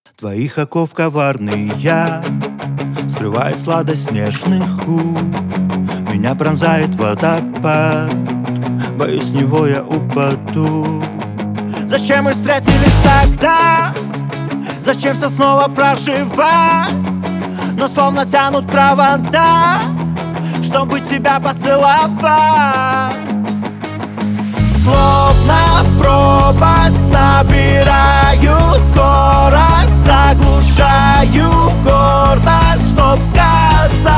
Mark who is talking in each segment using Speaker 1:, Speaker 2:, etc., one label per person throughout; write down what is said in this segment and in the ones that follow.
Speaker 1: Твоих оков коварный яд скрывает сладость нежных губ. Меня пронзает водопад, боюсь, с него я упаду. Зачем мы встретились тогда? Зачем все снова проживать? Но словно тянут провода, чтобы тебя поцеловать. Словно в пропасть набираю скорость, заглушаю гордость, чтоб сказать: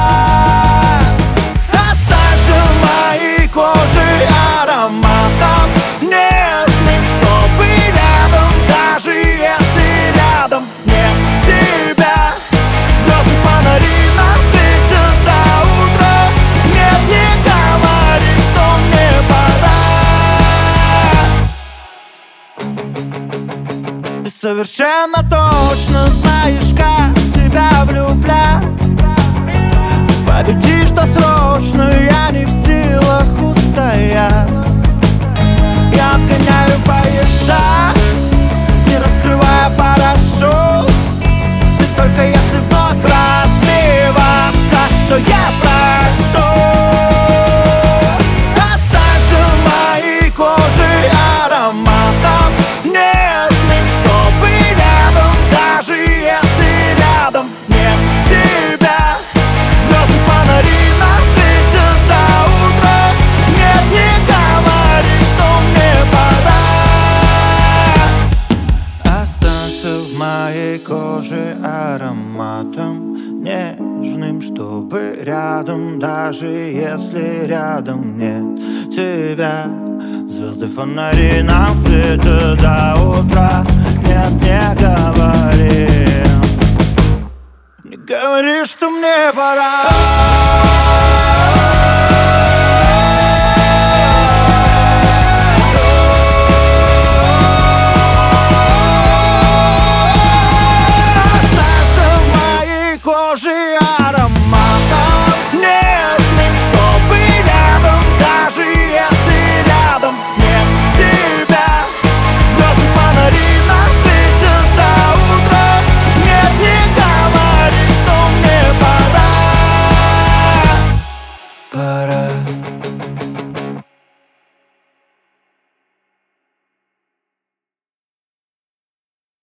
Speaker 1: останься в моей коже ароматом нежным, чтобы рядом, даже если рядом нет тебя. Звезды, фонари нам светят до утра. Нет, не говори, что мне пора. Ты совершенно точно знаешь, как в себя влюблять. Победишь досрочно, я не в силах устоять. Я обгоняю поезда, не раскрывая парашют. Ты только если вновь разбиваться, то я прошу. Останься в моей коже ароматом нежным, чтобы рядом, даже если рядом нет тебя. Звезды, фонари нам светят до утра. Нет, не говори, что мне пора. Останься в моей коже ароматом нежным, чтобы рядом, даже если рядом нет тебя. Звезды, фонари нам светят до утра. Нет, не говори, не говори, что мне пора.